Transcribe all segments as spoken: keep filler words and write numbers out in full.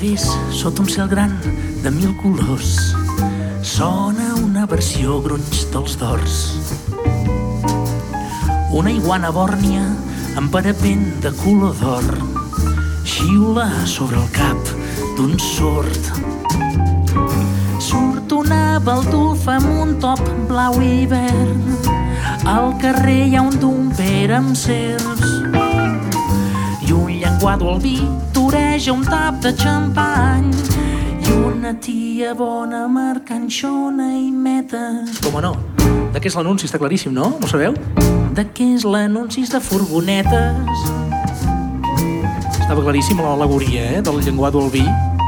través, sota un cel gran de mil colors, sona una versió grunys dels dors. Una iguana bòrnia amb parapent de color d'or xiula sobre el cap d'un sord. Surt una baldufa amb un top blau hivern. Al carrer hi ha un domper amb serps i un llenguado al vi toreja un tap de xampany i una tia bona marcanxona i meta. Com no? De què és l'anunci? Està claríssim, no? No ho sabeu? De què és l'anunci de furgonetes? Estava claríssim l'al·legoria, eh? Del llenguado al vi.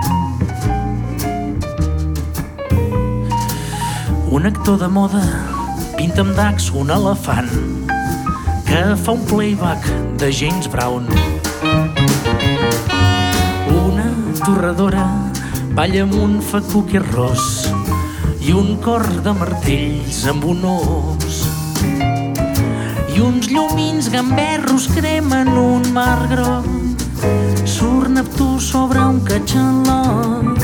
Un actor de moda pinta amb dacs un elefant que fa un playback de James Brown. Una torradora balla amb un facuque ros i un cor de martells amb un os. I uns llumins gamberros cremen un mar groc. Surt Neptú sobre un catxalot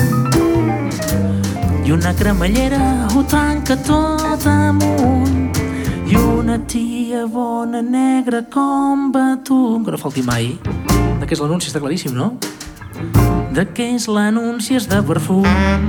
i una cremallera ho tanca tot amunt i una tia bona negra com Betum. Que no falti mai. De què és l'anunci? Està claríssim, no? De què és l'anunci? És de perfum.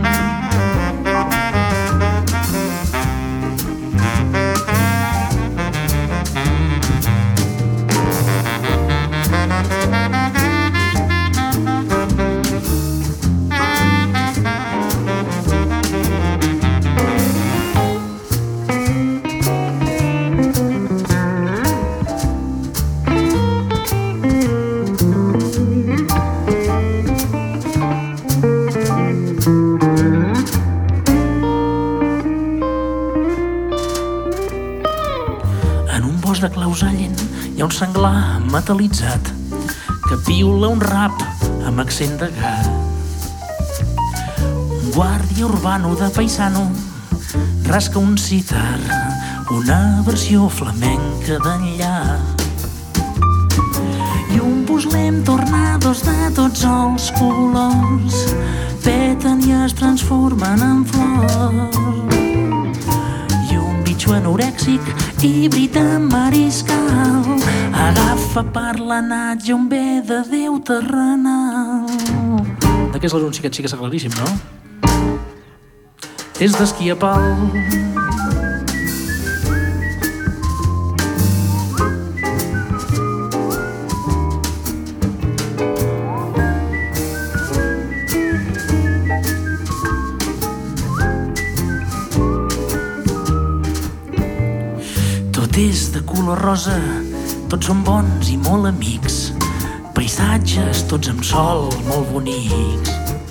De Clausallent hi ha un senglar metal·litzat que piula un rap amb accent de gat. Un guàrdia urbano de paisano rasca un citar, una versió flamenca d'enllà. I un busler amb tornados de tots els colors peten i es transformen en flors. Anorèxic, híbrid amb mariscal, agafa per la natja un bé de Déu terrenal. De què és l'anunci? Aquest sí que és claríssim, no? És d'esquí a pal. Tot és de color rosa, tots són bons i molt amics, paisatges tots amb sol molt bonics.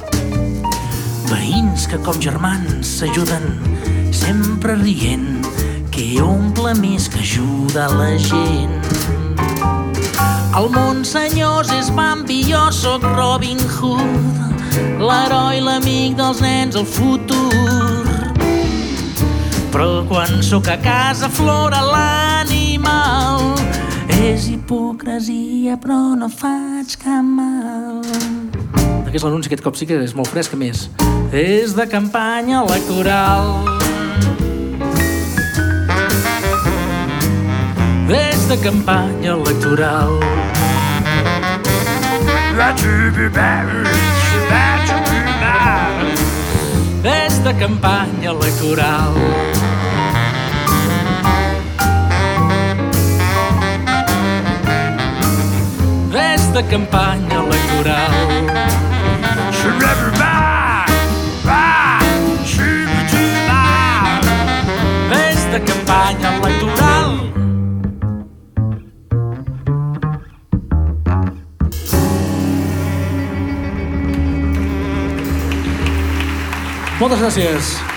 Veïns que com germans s'ajuden, sempre rient, que omple més que ajuda la gent. El món, senyors, és Bambi, jo sóc Robin Hood, l'heroi, l'amic dels nens, el futur. Però quan sóc a casa flora l'animal. És hipocresia però no faig cap mal. De què és l'anunci? Aquest cop sí que és molt fresc, a més. És de campanya electoral. És de campanya electoral. És de campanya electoral. És de campanya electoral. És de campanya electoral. Moltes gràcies.